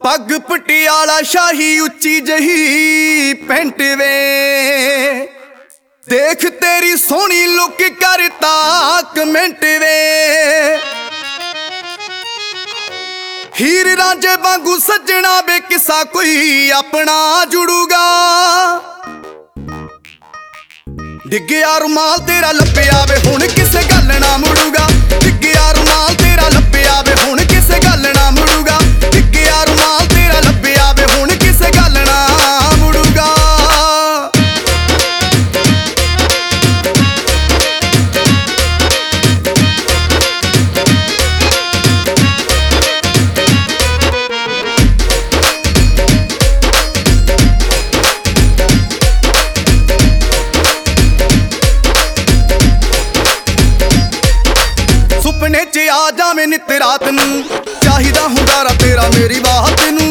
ਪੱਗ ਪਟਿਆਲਾ ਸ਼ਾਹੀ ਉੱਚੀ ਜਹੀ ਪੈਂਟ ਵੇ ਦੇਖ ਤੇਰੀ ਸੋਹਣੀ ਲੁੱਕ ਕਰਤਾ ਕਮੈਂਟ ਵੇ ਹੀਰ ਰਾਂਝੇ ਵਾਂਗੂ ਸੱਜਣਾ ਵੇ ਕਿਸਾ ਕੋਈ ਆਪਣਾ ਜੁੜੂਗਾ ਡਿੱਗਿਆ ਰੁਮਾਲ ਤੇਰਾ ਲੱਭਿਆ ਵੇ ਹੁਣ ਕਿਸੇ ਗੱਲ ਨਾ ਮੁੜੂਗਾ ਡਿੱਗਿਆ ਰੁਮਾਲ ਤੇਰਾ ਲੱਭਿਆ ਵੇ ਹੁਣ ਕਿਸੇ ਗੱਲ ਨਾ ਮੁੜੂਗਾ ਡਿੱਗਿਆ ਰੁਮਾਲ ਤੇਰਾ ਲੱਭਿਆ ਵੇ ਹੁਣ ਕਿਸੇ ਗੱਲ ਨਾ ਮੁੜੂਗਾ ਸੁਪਨੇ 'ਚ ਆ ਜਾਵੇਂ ਨਿੱਤ ਰਾਤ ਨੂੰ ਚਾਹੀਦਾ ਹੁੰਦਾ ਰਾ ਤੇਰਾ ਮੇਰੀ ਬਾਤ ਨੂੰ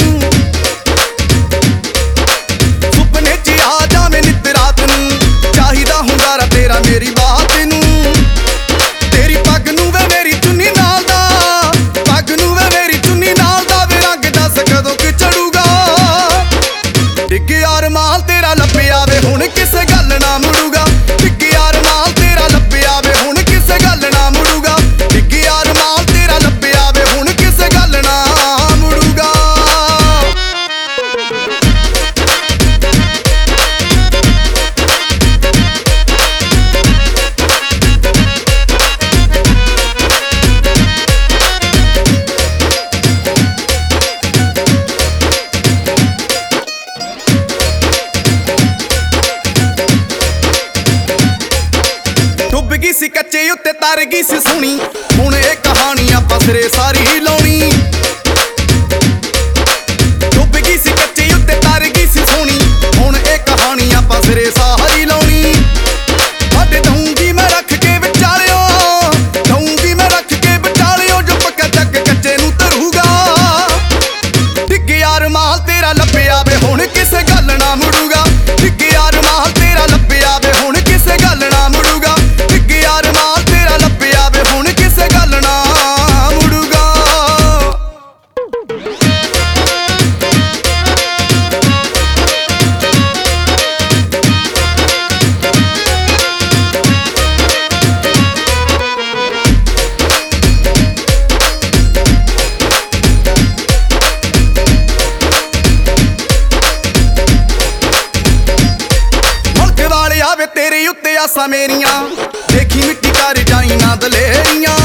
ਸੁਪਨੇ 'ਚ ਆ ਜਾਵੇਂ ਨਿੱਤ ਰਾਤ ਨੂੰ ਚਾਹੀਦਾ ਹੁੰਦਾ ਰਾ ਤੇਰਾ ਮੇਰੀ ਬਾਤ ਨੂੰ ਤੇਰੀ ਪੱਗ ਨੂੰ ਵੇ ਮੇਰੀ ਚੁੰਨੀ ਨਾਲ ਦਾ ਪੱਗ ਨੂੰ ਵੇ ਮੇਰੀ ਚੁੰਨੀ ਨਾਲ ਦਾ ਵੇ ਰੰਗ ਦੱਸ ਕਦੋਂ ਕਿ ਚੜੂਗਾ ਡਿੱਗਿਆ ਰੁਮਾਲ ਤੇਰਾ ਲੱਭਿਆ ਵੇ ਹੁਣ ਕਿਸੇ ਗੱਲ ਨਾ ਮੁੜੂਗਾ ਡਿੱਗਿਆ ਰੁਮਾਲ ਤੇਰਾ ਲੱਭਿਆ ਵੇ ਹੁਣ ਕਿਸੇ ਗੱਲ ਨਾ ਮੁੜੂਗਾ ਡਿੱਗਿਆ ਰੁਮਾਲ ਤੇਰਾ ਲੱਭਿਆ ਵੇ ਹੁਣ ਕਿਸੇ ਗੱਲ ਨਾ ਮੁੜੂਗਾ ਡੁੱਬ ਗਈ ਸੀ ਕੱਚੇ ਉੱਤੇ ਤਰ ਗਈ ਸੀ ਸੋਹਣੀ ਹੁਣ ਇਹ ਕਹਾਣੀ ਆਪਾਂ ਸਿਰੇ ਸਾਰੀ ਲਾਉਣੀ ਡੁੱਬ ਗਈ ਸੀ ਕੱਚੇ ਉੱਤੇ ਤਰ ਗਈ ਸੀ ਸੋਹਣੀ ਹੁਣ ਇਹ ਕਹਾਣੀ ਆਪਾਂ ਸਿਰੇ ਸਾਰੀ ਲਾਉਣੀ ਸਾਡੇ ਦਊਂਗੀ ਮੈਂ ਰੱਖ ਕੇ ਵਿਚਾਲਿਓ ਦਊਂਗੀ ਮੈਂ ਰੱਖ ਕੇ ਵਿਚਾਲਿਓ ਜੋ ਪੱਕਾ ਚੱਕ ਕੱਚੇ ਨੂੰ ਧਰੂਗਾ ਡਿੱਗਿਆ ਰੁਮਾਲ ਤੇਰਾ ਲੱਭਿਆ ਵੇ ਹੁਣ ਕਿਸੇ ਗੱਲ ਨਾ ਮੁੜੂਗਾ ਡਿੱਗਿਆ ਰੁਮਾਲ ਤੇਰਾ ਲੱਭਿਆ ਵੇ ਹੁਣ ਕਿਸੇ ਗੱਲ ਨਾ ਮੁੜੂਗਾ ਡਿੱਗਿਆ ਰੁਮਾਲ ਤੇਰਾ ਲੱਭਿਆ ਵੇ ਹੁਣ ਕਿਸੇ ਗੱਲ ਨਾ ਮੁੜੂਗਾ ਮੁਲਕ ਵਾਲਿਆ ਵੇ ਤੇਰੇ ਉੱਤੇ ਆਸਾਂ ਮੇਰੀਆਂ ਦੇਖੀ ਮਿੱਟੀ ਕਰ ਜਾਈ ਨਾ ਦਲੇਰੀਆਂ